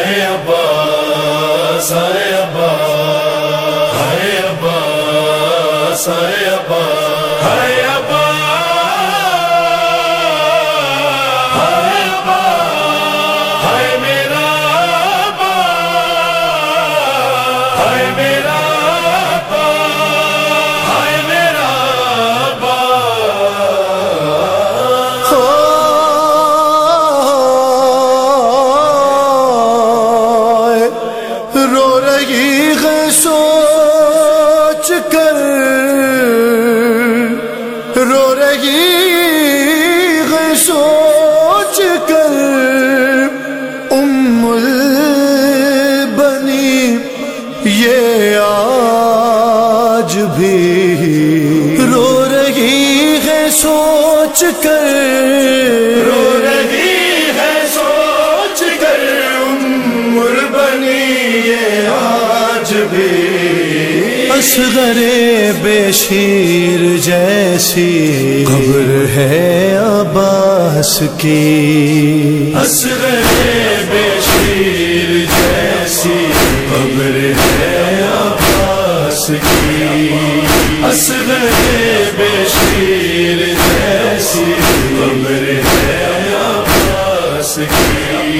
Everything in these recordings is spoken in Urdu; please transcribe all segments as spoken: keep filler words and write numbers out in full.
ہائے عباس ہائے عباس ہائے عباس ہائے عباس ہائے عباس ہائے عباس ہائے میرا عباس ہائے میرا عباس ہائے میرا عباس رو رہی ہے سوچ کر رو رہی ہے سوچ کر ام البنی یہ آج بھی رو رہی ہے سوچ کر رو رہی ہے سوچ کر ام البنی یہ آج بھی اصغر بے شیر جیسی قبر ہے عباس کی اصغر بے شیر جیسی قبر ہے عباس کی اصغر بے شیر جیسی قبر ہے عباس کی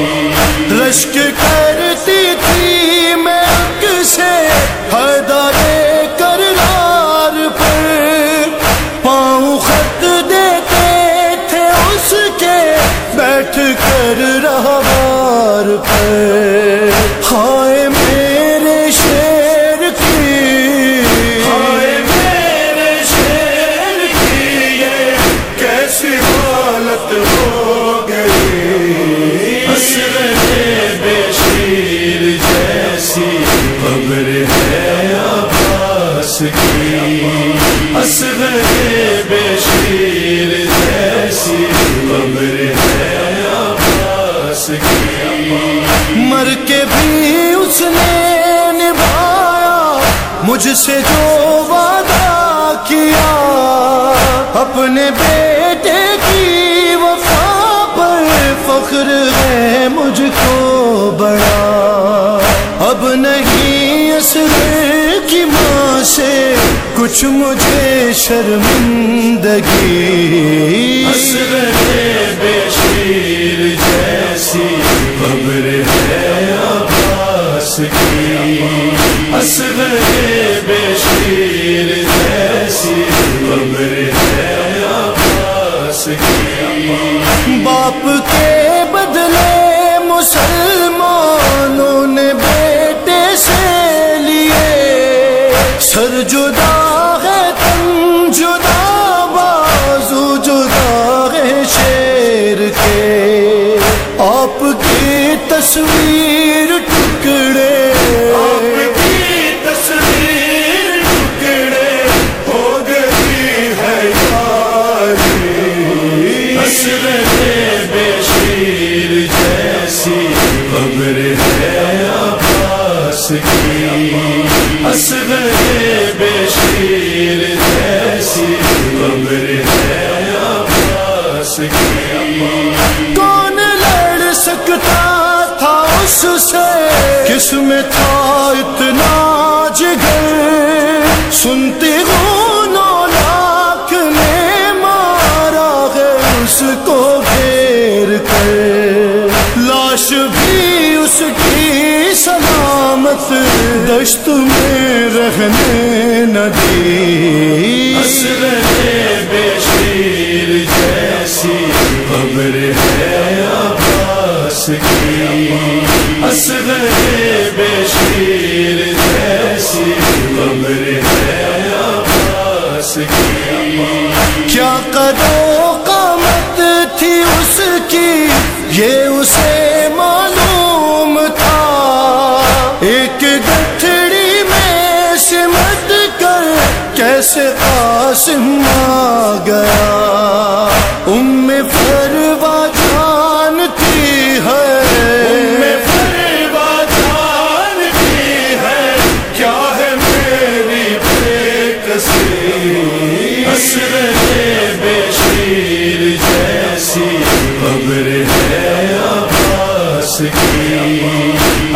رشک کرتی تھی میں کسے ہدایے کرار پر پاؤں خط دیتے تھے اس کے بیٹھ کر رہوار پر ہائے میرے شیر کی ہائے میرے شیر کی یہ کیسی حالت ہو گئی اصغر بے شیر جیسی قبر ہے عباس کی اصغر بے شیر جیسی قبر ہے عباس کی مر کے بھی اس نے نبھایا مجھ سے جو وعدہ کیا اپنے بیٹے کی وفا پر فخر ہے مجھ کو بڑا اب نہیں اصغر کی ماں سے کچھ مجھے شرمندگی اصغر بے شیر جیسی قبر ہے عباس کی اصغر بے شیر جیسی قبر ہے عباس کی باپ کے بدلے مسلمانوں نے بیٹے سے لیے سر جدا ہے تن جدا بازو جدا ہے شیر کے آپ کی تصویر ٹکڑے آپ کی تصویر ٹکڑے ہو گئی ہے یاری اصغر بے شیر جیسی قبر ہے عباس کی اصغر بے شیر جیسی قبر ہے عباس کی کون لڑ سکتا تھا اس سے کس میں تھا اتنا جگر سنتی ہوں نو لاکھ نے مارا ہے اس کو گھیر کر لاش بھی اس کی سلامت دشت میں رہنے نہ دی اصغر بے شیر جیسی قبر ہے عباس کی اصغر بے شیر جیسی قبر ہے عباس کی کیا قدر و قامت تھی اس کی یہ اسے معلوم تھا ایک گٹھڑی میں سمٹ کر کیسے قاسم آ گیا ام فروا جانتی ہے ام فروا جانتی ہے کیا ہے میری بے کسی اصغر بے شیر جیسی قبر ہے عباس کی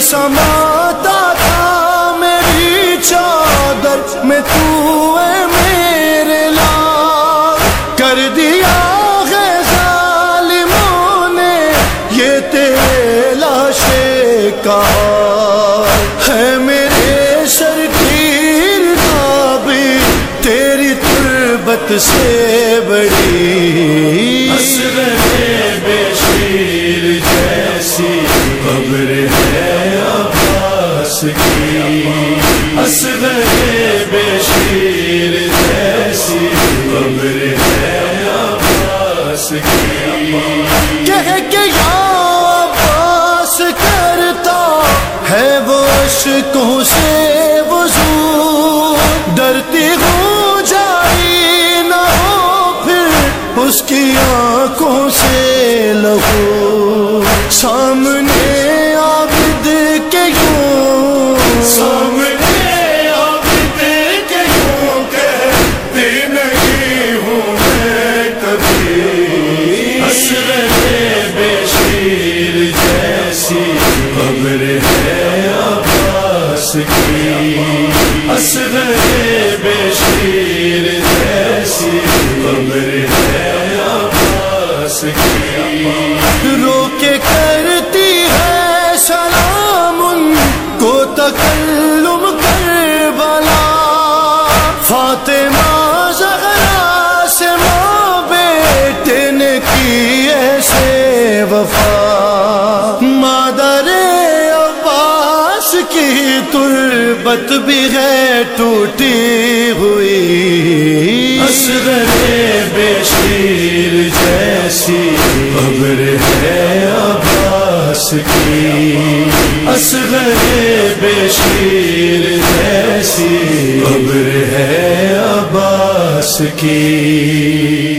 سماتا تھا میری چادر میں تو اے میرے لال، کر دیا ہے ظالموں نے یہ تیرے لاشے کا ہے، میرے سر کی رکابی تیری تربت سے بڑی، اصغر بشیر جیسی قبر ہے عباس کی، اصغر بشیر جیسی قبر ہے عباس کی، کہہ کے یا عباس کرتا ہے وہ اشکوں سے وضو، ڈرتی ہوں جاری نہ ہو پھر اس کی آنکھوں سے لہو، سامنے عابد کے یوں سامنے عابد کے یوں کہتی نہیں ہوں میں کبھی، اصغر بشیر جیسی قبر ہے عباس کی، اصغر بشیر جیسی قبر ہے عباس کی، رو کے کرتی ہے سلام ان کو تکلم کربلا، فاطمہ زہرا سے ماں بیٹے نے کی ایسے وفا، مادر عباس کی تربت بھی ہے ٹوٹی ہوئی، اصغر بشیر جیسی قبر ہے عباس کی، اصغر بشیر جیسی قبر ہے عباس کی۔